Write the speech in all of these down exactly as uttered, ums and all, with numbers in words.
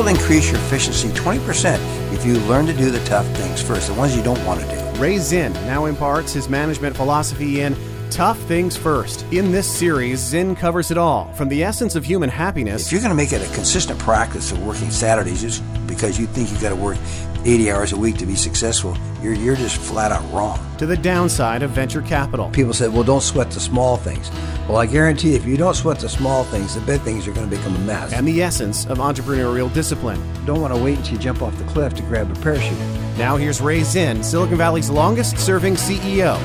will increase your efficiency twenty percent if you learn to do the tough things first, the ones you don't want to do. Ray Zinn now imparts his management philosophy in Tough Things First. In this series, Zinn covers it all, from the essence of human happiness. If you're going to make it a consistent practice of working Saturdays just because you think you've got to work eighty hours a week to be successful, you're, you're just flat out wrong. To the downside of venture capital. People said, well, don't sweat the small things. Well, I guarantee you, if you don't sweat the small things, the big things are going to become a mess. And the essence of entrepreneurial discipline. Don't want to wait until you jump off the cliff to grab a parachute. Now here's Ray Zinn, Silicon Valley's longest-serving C E O.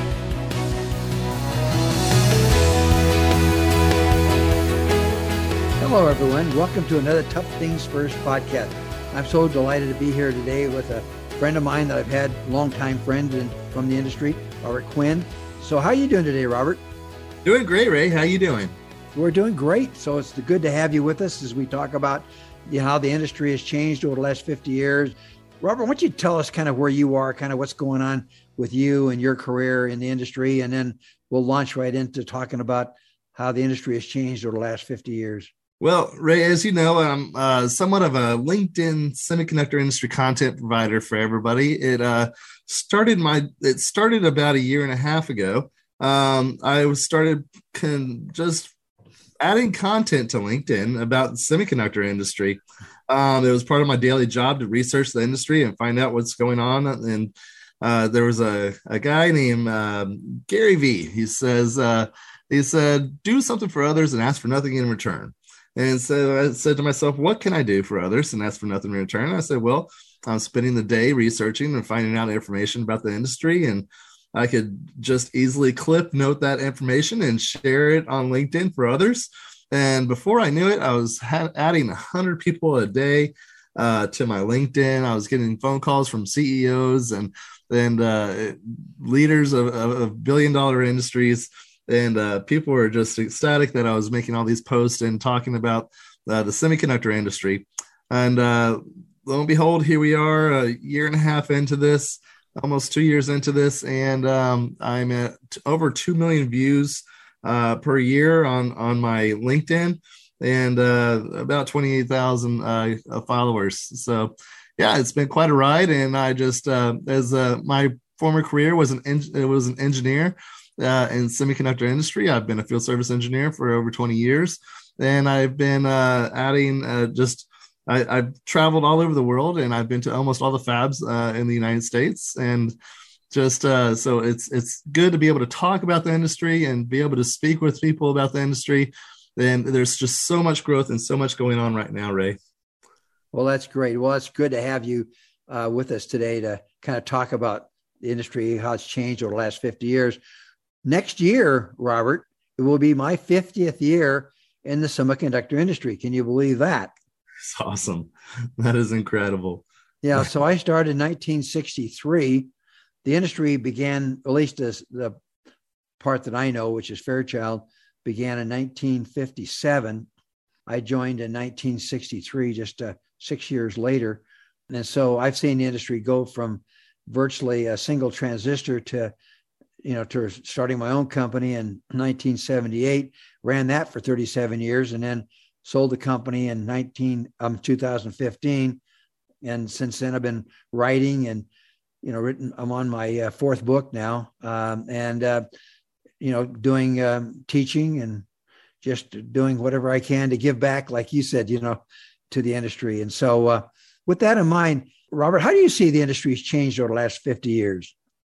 Hello, everyone. Welcome to another Tough Things First podcast. I'm so delighted to be here today with a friend of mine that I've had, longtime friend in, from the industry, Robert Quinn. So how are you doing today, Robert? Doing great, Ray. How you doing? We're doing great. So it's good to have you with us as we talk about you know, how the industry has changed over the last fifty years. Robert, why don't you tell us kind of where you are, kind of what's going on with you and your career in the industry, and then we'll launch right into talking about how the industry has changed over the last fifty years. Well, Ray, as you know, I'm uh, somewhat of a LinkedIn semiconductor industry content provider for everybody. It uh, started my it started about a year and a half ago. Um, I started con- just adding content to LinkedIn about the semiconductor industry. Um, it was part of my daily job to research the industry and find out what's going on. And uh, there was a, a guy named um, Gary Vee. He says uh, he said, "Do something for others and ask for nothing in return." And so I said to myself, what can I do for others and ask for nothing in return? And I said, well, I'm spending the day researching and finding out information about the industry, and I could just easily clip note that information and share it on LinkedIn for others. And before I knew it, I was ha- adding one hundred people a day uh, to my LinkedIn. I was getting phone calls from C E Os and, and uh, leaders of, of, of billion dollar industries. And uh, people were just ecstatic that I was making all these posts and talking about uh, the semiconductor industry. And uh, lo and behold, here we are a year and a half into this, almost two years into this. And um, I'm at over two million views uh, per year on, on my LinkedIn, and uh, about twenty-eight thousand uh, followers. So yeah, it's been quite a ride. And I just, uh, as uh, my former career was an, en- it was an engineer, Uh, in semiconductor industry. I've been a field service engineer for over twenty years, and I've been uh, adding uh, just, I, I've traveled all over the world, and I've been to almost all the fabs uh, in the United States. And just, uh, so it's, it's good to be able to talk about the industry and be able to speak with people about the industry. And there's just so much growth and so much going on right now, Ray. Well, that's great. Well, it's good to have you uh, with us today to kind of talk about the industry, how it's changed over the last fifty years. Next year, Robert, it will be my fiftieth year in the semiconductor industry. Can you believe that? It's awesome. That is incredible. Yeah. So I started in nineteen sixty-three. The industry began, at least as the part that I know, which is Fairchild, began in nineteen fifty-seven. I joined in nineteen sixty-three, just uh, six years later. And so I've seen the industry go from virtually a single transistor to you know, to starting my own company in nineteen seventy-eight, ran that for thirty-seven years, and then sold the company in nineteen, um, two thousand fifteen. And since then I've been writing and, you know, written, I'm on my uh, fourth book now, um, and, uh, you know, doing um, teaching and just doing whatever I can to give back, like you said, you know, to the industry. And so uh, with that in mind, Robert, how do you see the industry has changed over the last fifty years?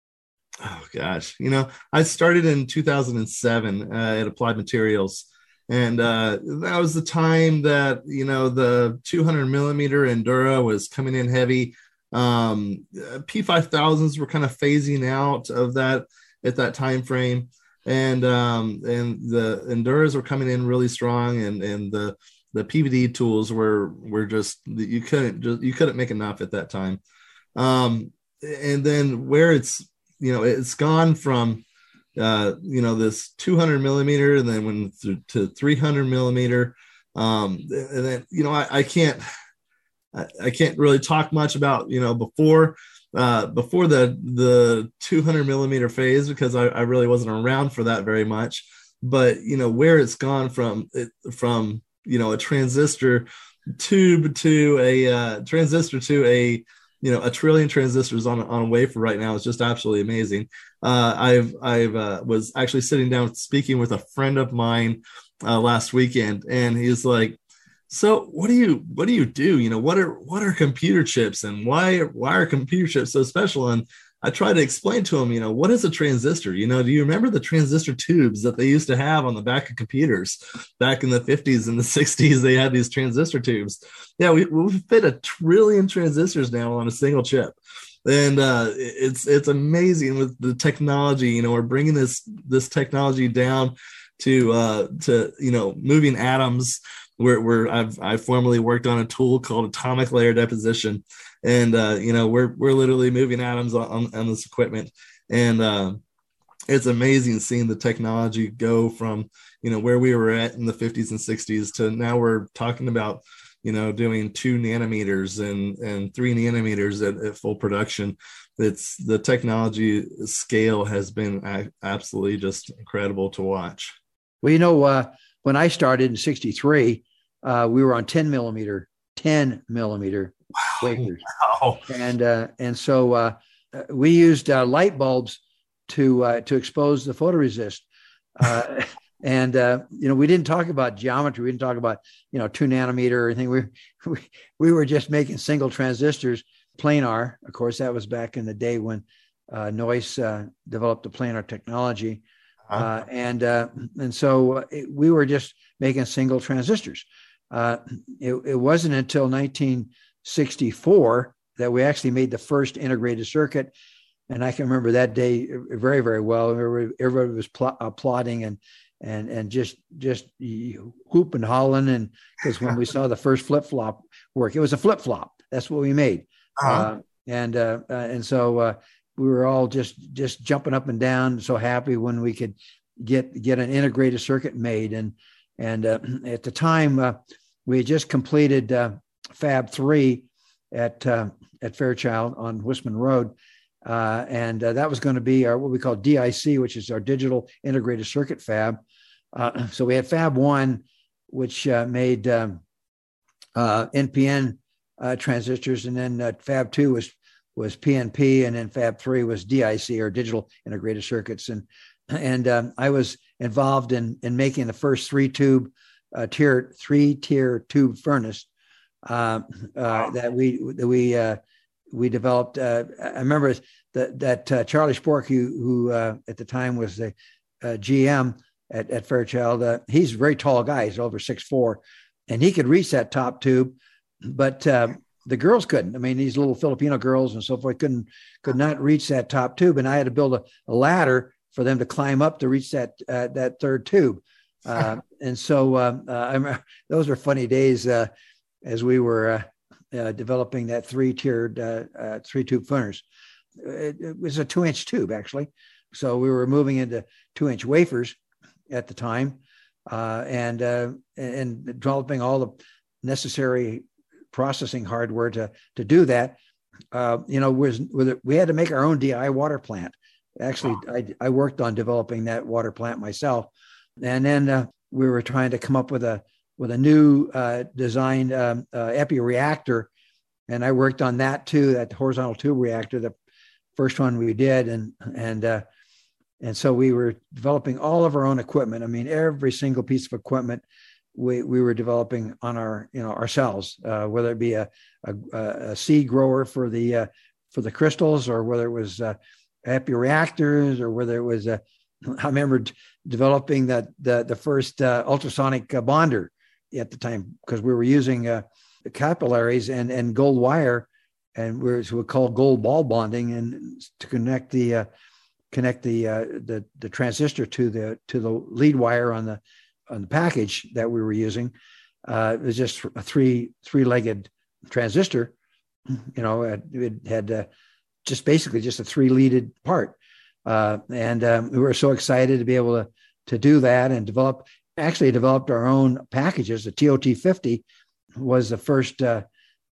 Oh gosh, you know, I started in two thousand seven uh, at Applied Materials, and uh, that was the time that, you know, the two hundred millimeter Endura was coming in heavy. Um, P five thousands were kind of phasing out of that at that time frame, and um, and the Enduras were coming in really strong, and and the the P V D tools were were just you couldn't just you couldn't make enough at that time. Um, and then where it's you know, it's gone from, uh, you know, this two hundred millimeter and then when to, to three hundred millimeter. Um, and then, you know, I, I can't, I, I can't really talk much about, you know, before, uh, before the, the two hundred millimeter phase, because I, I really wasn't around for that very much. But, you know, where it's gone from, it, from, you know, a transistor tube to a uh, transistor to a you know a trillion transistors on on a wafer right now is just absolutely amazing. Uh, I've I've uh, was actually sitting down speaking with a friend of mine uh, last weekend, and he's like, "So what do you what do you do? You know, what are what are computer chips, and why why are computer chips so special?" And I tried to explain to him, you know, what is a transistor? You know, do you remember the transistor tubes that they used to have on the back of computers back in the fifties and the sixties? They had these transistor tubes. Yeah, we, we fit a trillion transistors now on a single chip. And uh, it's it's amazing with the technology. You know, we're bringing this this technology down to uh, to you know moving atoms. Where where I've I've formerly worked on a tool called atomic layer deposition, and uh, you know we're we're literally moving atoms on, on this equipment, and uh, it's amazing seeing the technology go from you know where we were at in the fifties and sixties to now we're talking about you know doing two nanometers and and three nanometers at, at full production. It's the technology scale has been a- absolutely just incredible to watch. Well, you know, uh, when I started in sixty-three, uh, we were on ten millimeter, ten millimeter Wow. wafers. Wow. And, uh, and so uh, we used uh, light bulbs to, uh, to expose the photoresist. Uh, and, uh, you know, we didn't talk about geometry. We didn't talk about, you know, two nanometer or anything. We, we, we were just making single transistors, planar. Of course, that was back in the day when uh, Noyce uh, developed the planar technology. Uh, and uh, and so it, we were just making single transistors. Uh, it, it wasn't until nineteen sixty-four that we actually made the first integrated circuit. And I can remember that day very, very well. Everybody, everybody was pl- applauding and and and just just whoop and hollering. And because when we saw the first flip flop work, it was a flip flop. That's what we made. Uh-huh. Uh, and uh, uh, and so. Uh, We were all just just jumping up and down, so happy when we could get get an integrated circuit made. And and uh, at the time, uh, we had just completed uh, Fab Three at uh, at Fairchild on Wistman Road, uh, and uh, that was going to be our what we call D I C, which is our digital integrated circuit fab. Uh, so we had Fab One, which uh, made um, uh, N P N uh, transistors, and then uh, Fab Two was was P N P, and then Fab Three was D I C, or digital integrated circuits. And and um, I was involved in in making the first three tube uh, tier three tier tube furnace uh, uh, that we that we uh, we developed. Uh, I remember that that uh, Charlie Spork, who who uh, at the time was the uh, G M at, at Fairchild, uh, he's a very tall guy. He's over six four, and he could reach that top tube, but uh, the girls couldn't. I mean, these little Filipino girls and so forth couldn't, could not reach that top tube. And I had to build a, a ladder for them to climb up to reach that, uh, that third tube. Uh, and so uh, uh, I remember those were funny days uh, as we were uh, uh, developing that three tiered, uh, uh, three tube furnace. It, it was a two inch tube actually. So we were moving into two inch wafers at the time uh, and, uh, and developing all the necessary processing hardware to to do that. Uh, you know, was we had to make our own D I water plant. Actually, I, I worked on developing that water plant myself, and then uh, we were trying to come up with a with a new uh, designed um, uh, epi reactor, and I worked on that too. That horizontal tube reactor, the first one we did, and and uh, and so we were developing all of our own equipment. I mean, every single piece of equipment we we were developing on our, you know, ourselves, uh, whether it be a, a, a seed grower for the, uh, for the crystals, or whether it was uh, epi reactors, or whether it was, uh, I remember d- developing that the, the first uh, ultrasonic uh, bonder at the time, because we were using uh, the capillaries and, and gold wire, and we were, so we called gold ball bonding, and to connect the, uh, connect the, uh, the, the transistor to the, to the lead wire on the, on the package that we were using. Uh, it was just a three, three-legged transistor, you know, it, it had uh, just basically just a three-leaded part. Uh, and um, we were so excited to be able to, to do that and develop, actually developed our own packages. The T O T fifty was the first uh,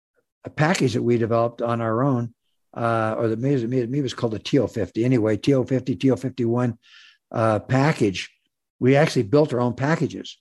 package that we developed on our own, uh, or the, maybe, maybe it was called the T O fifty. Anyway, T O fifty, T O fifty-one uh, package. We actually built our own packages.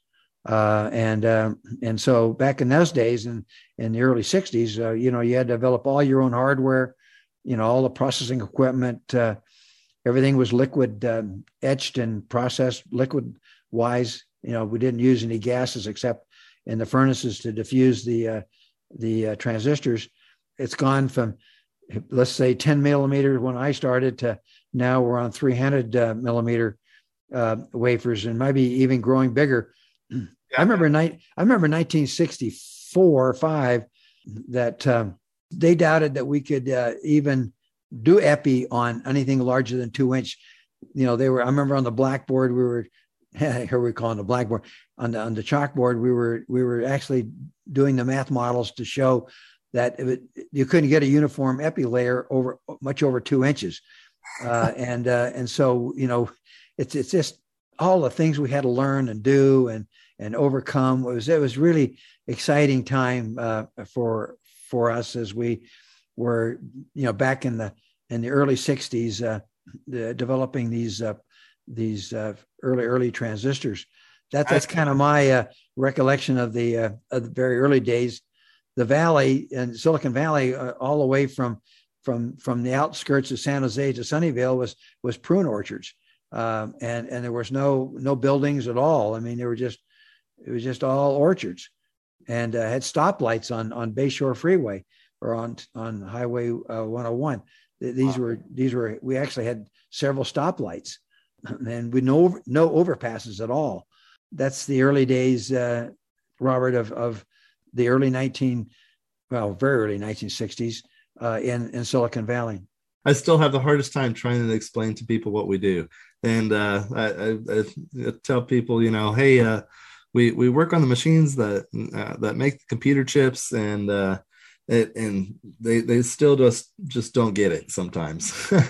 Uh, and um, and so back in those days, in in the early sixties, uh, you know, you had to develop all your own hardware, you know, all the processing equipment. Uh, everything was liquid um, etched and processed liquid wise. You know, we didn't use any gases except in the furnaces to diffuse the uh, the uh, transistors. It's gone from, let's say, ten millimeters when I started to now we're on three hundred uh, millimeter uh, wafers, and maybe even growing bigger. Yeah. I remember night. I remember nineteen sixty-four or five that um, they doubted that we could uh, even do epi on anything larger than two inch. You know, they were. I remember on the blackboard we were. Here we call it the blackboard on the on the chalkboard. We were we were actually doing the math models to show that it, you couldn't get a uniform epi layer over much over two inches, uh, and uh, and so you know, it's it's just all the things we had to learn and do and and overcome. It was it was really exciting time uh, for for us as we were you know back in the in the early sixties uh, the, developing these uh, these uh, early early transistors. That that's kind of my uh, recollection of the uh, of the very early days. The Valley and Silicon Valley, uh, all the way from from from the outskirts of San Jose to Sunnyvale, was was prune orchards, um, and and there was no no buildings at all. I mean, they were just it was just all orchards, and uh, had stoplights on on Bayshore Freeway or on on Highway uh, one oh one. These wow. were these were we actually had several stoplights, and with no no overpasses at all. That's the early days, uh, Robert, of of the early nineteen, well, very early nineteen sixties uh, in in Silicon Valley. I still have the hardest time trying to explain to people what we do, and uh, I, I, I tell people, you know, hey, uh, we we work on the machines that uh, that make the computer chips, and uh, it and they they still just just don't get it sometimes.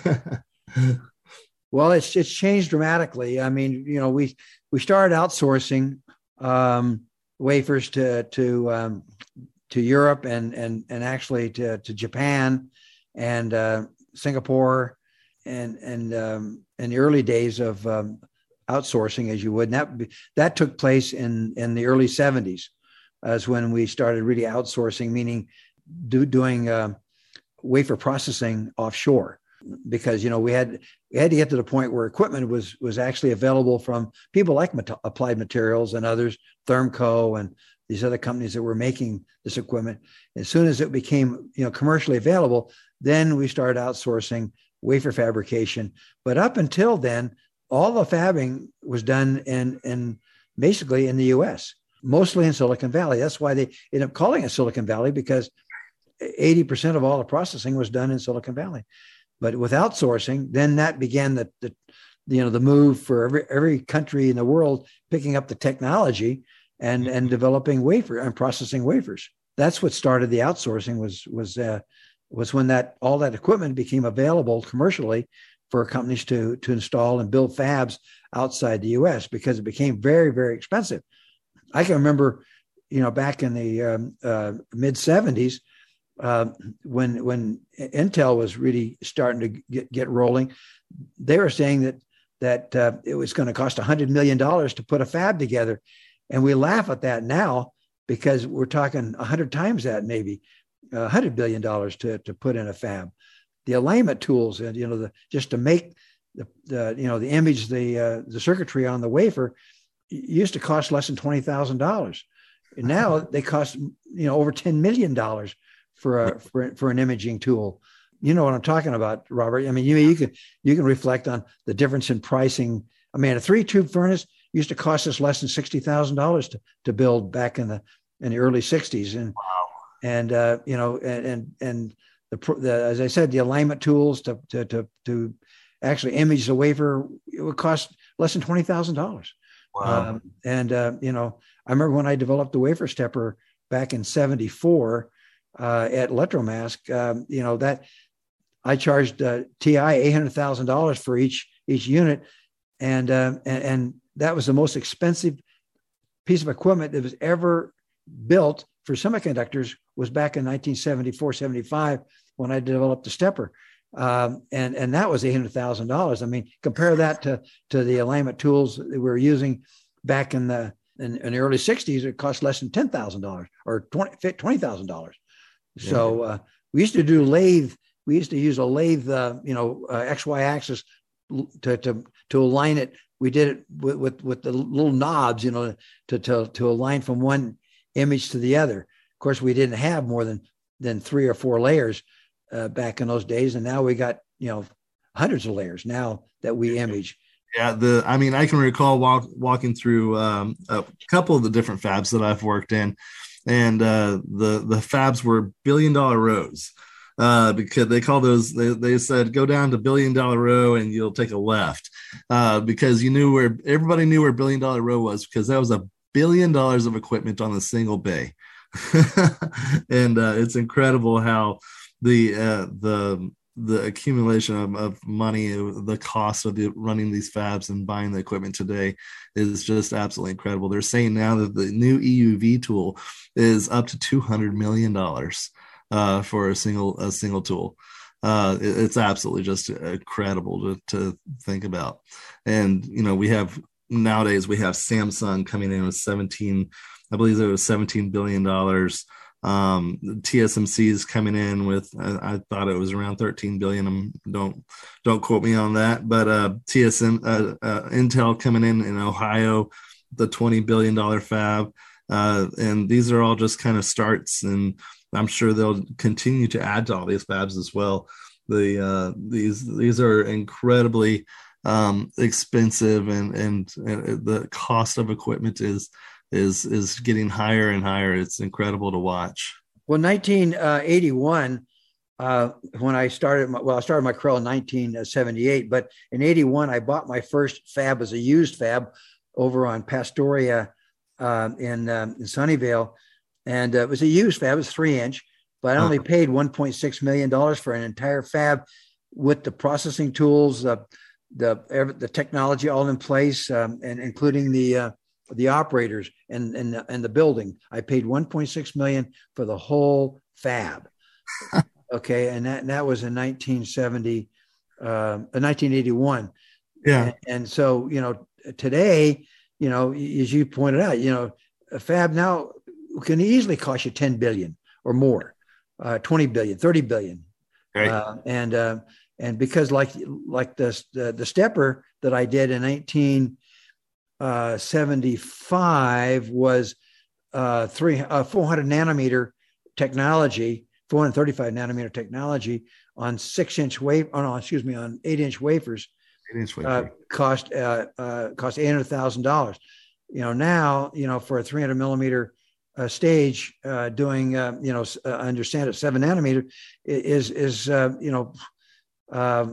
Well, it's it's changed dramatically. I mean, you know, we we started outsourcing um, wafers to to um, to Europe and and and actually to to Japan and uh, Singapore, and and um, in the early days of um, outsourcing, as you would. And that that took place in in the early seventies, as when we started really outsourcing, meaning do, doing uh, wafer processing offshore. Because you know we had we had to get to the point where equipment was was actually available from people like Mat- Applied Materials and others, Thermco and these other companies that were making this equipment. As soon as it became you know commercially available, then we started outsourcing wafer fabrication. But up until then, all the fabbing was done in in basically in the U S, mostly in Silicon Valley. That's why they ended up calling it Silicon Valley, because eighty percent of all the processing was done in Silicon Valley. But with outsourcing, then that began the, the you know, the move for every every country in the world picking up the technology and and developing wafer and processing wafers. That's what started the outsourcing. Was was uh, was when that all that equipment became available commercially for companies to to install and build fabs outside the U S, because it became very very expensive. I can remember, you know, back in the um, uh, mid seventies. Uh, when when Intel was really starting to get, get rolling, they were saying that that uh, it was going to cost one hundred million dollars to put a fab together. And we laugh at that now, because we're talking one hundred times that, maybe uh, one hundred billion dollars to, to put in a fab. The alignment tools, and you know, the just to make the, the you know the image, the uh, the circuitry on the wafer used to cost less than twenty thousand dollars. And now they cost you know over ten million dollars for a for, for an imaging tool. You know what I'm talking about, Robert. I mean, you you can you can reflect on the difference in pricing. I mean, a three tube furnace used to cost us less than sixty thousand dollars to to build back in the in the early sixties, and wow. and uh, you know and and and the, the as I said, the alignment tools to to to to actually image the wafer, it would cost less than twenty thousand dollars. Wow. Um, and uh, you know, I remember when I developed the wafer stepper back in seventy-four. Uh, at Electromask, um, you know, that I charged uh, T I eight hundred thousand dollars for each each unit, and, uh, and and that was the most expensive piece of equipment that was ever built for semiconductors. Was back in nineteen seventy-four, seventy-five when I developed the stepper, um, and and that was eight hundred thousand dollars. I mean, compare that to to the alignment tools that we were using back in the in, in the early sixties, it cost less than ten thousand dollars or twenty thousand dollars. Yeah. So uh, we used to do lathe. We used to use a lathe, uh, you know, uh, X Y axis to, to, to align it. We did it with, with, with the little knobs, you know, to, to, to align from one image to the other. Of course, we didn't have more than, than three or four layers uh, back in those days. And now we got, you know, hundreds of layers now that we image. Yeah. The, I mean, I can recall walk, walking through um, a couple of the different fabs that I've worked in, and uh, the, the fabs were billion dollar rows. Uh, because they call those, they, they said, go down to billion dollar row and you'll take a left, uh, because you knew where everybody knew where billion dollar row was, because that was a billion dollars of equipment on a single bay. And uh, it's incredible how the, uh, the, the accumulation of, of money, the cost of the running these fabs and buying the equipment today is just absolutely incredible. They're saying now that the new E U V tool is up to two hundred million dollars. Uh, for a single a single tool. Uh, it, it's absolutely just incredible to, to think about. And, you know, we have nowadays, we have Samsung coming in with seventeen, I believe it was seventeen billion dollars. Um, T S M C is coming in with, I, I thought it was around thirteen billion dollars. Don't, don't quote me on that, but uh, T S M, uh, uh, Intel coming in in Ohio, the twenty billion dollars fab. Uh, and these are all just kind of starts, and I'm sure they'll continue to add to all these fabs as well. The uh, these these are incredibly um, expensive, and, and and the cost of equipment is is is getting higher and higher. It's incredible to watch. Well, nineteen eighty-one, uh, when I started, my, well, I started my career in nineteen seventy-eight, but in eighty-one, I bought my first fab as a used fab over on Pastoria uh, in, um, in Sunnyvale. And uh, it was a used fab, it was three inch, but I only paid one point six million dollars for an entire fab with the processing tools, uh, the the technology all in place, um, and including the uh, the operators and, and, and the building. I paid one point six million dollars for the whole fab. Okay. And that, and that was in nineteen seventy, uh, nineteen eighty-one. Yeah. And, and so, you know, today, you know, as you pointed out, you know, a fab now can easily cost you ten billion or more, uh, twenty billion, thirty billion. Right. Uh, and, uh, and because like, like the, the, the stepper that I did in nineteen seventy-five was, uh, three, uh, four hundred nanometer technology, four hundred thirty-five nanometer technology on six inch wafer, oh no, excuse me, on eight inch wafers, eight inch wafer. uh, cost, uh, uh, cost eight hundred thousand dollars. You know, now, you know, for a three hundred millimeter uh, stage, uh, doing, uh, you know, uh, I understand it, seven nanometer is, is, uh, you know, uh,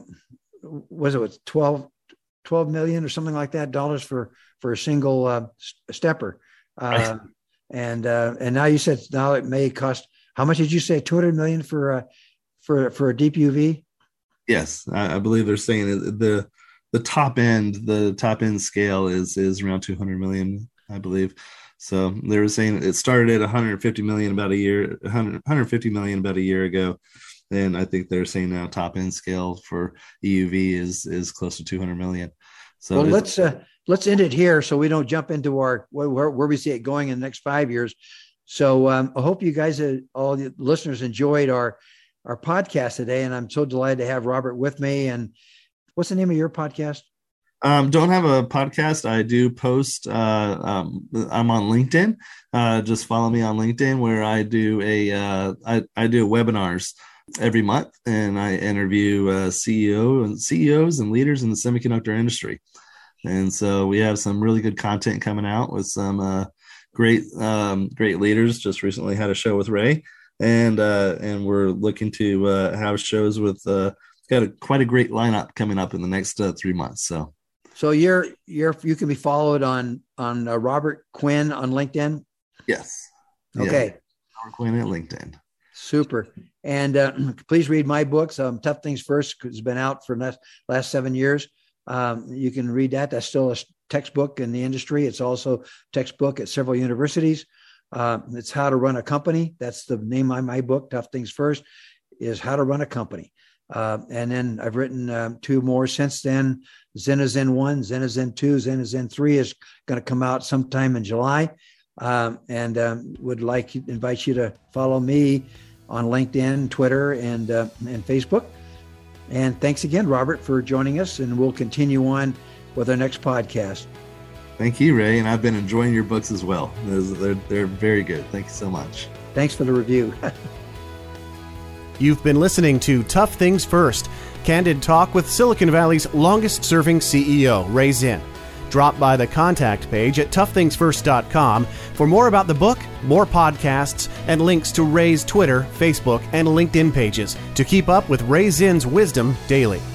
was it twelve, twelve million or something like that dollars for, for a single uh, stepper. Uh, right. And, uh, and now you said now it may cost, how much did you say? two hundred million for, uh, for, for a deep U V? Yes. I, I believe they're saying the, the top end, the top end scale is, is around two hundred million, I believe. So they were saying it started at one hundred fifty million about a year, one hundred, one hundred fifty million about a year ago. And I think they're saying now top end scale for E U V is, is close to two hundred million. So well, let's, uh, let's end it here so we don't jump into our, where, where we see it going in the next five years. So um, I hope you guys, uh, all the listeners enjoyed our, our podcast today. And I'm so delighted to have Robert with me. And what's the name of your podcast? Um, don't have a podcast. I do post. Uh, um, I'm on LinkedIn. Uh, just follow me on LinkedIn, where I do a uh, I, I do webinars every month, and I interview uh, C E O and C E Os and leaders in the semiconductor industry. And so we have some really good content coming out with some uh, great um, great leaders. Just recently had a show with Ray, and uh, and we're looking to uh, have shows with. Uh, got a, quite a great lineup coming up in the next uh, three months. So. So you're you're you can be followed on on uh, Robert Quinn on LinkedIn. Yes. Okay. Yeah. Robert Quinn at LinkedIn. Super. And uh, please read my books. Um, Tough Things First has been out for the last, last seven years. Um, you can read that. That's still a textbook in the industry. It's also textbook at several universities. Uh, it's How to Run a Company. That's the name of my book. Tough Things First is How to Run a Company. Uh, and then I've written um, two more since then. Zenozen one, Zenozen two, Zenozen three is going to come out sometime in July. Um, and um, would like to invite you to follow me on LinkedIn, Twitter, and uh, and Facebook. And thanks again, Robert, for joining us. And we'll continue on with our next podcast. Thank you, Ray. And I've been enjoying your books as well. They're, they're very good. Thank you so much. Thanks for the review. You've been listening to Tough Things First, candid talk with Silicon Valley's longest-serving C E O, Ray Zinn. Drop by the contact page at tough things first dot com for more about the book, more podcasts, and links to Ray's Twitter, Facebook, and LinkedIn pages to keep up with Ray Zinn's wisdom daily.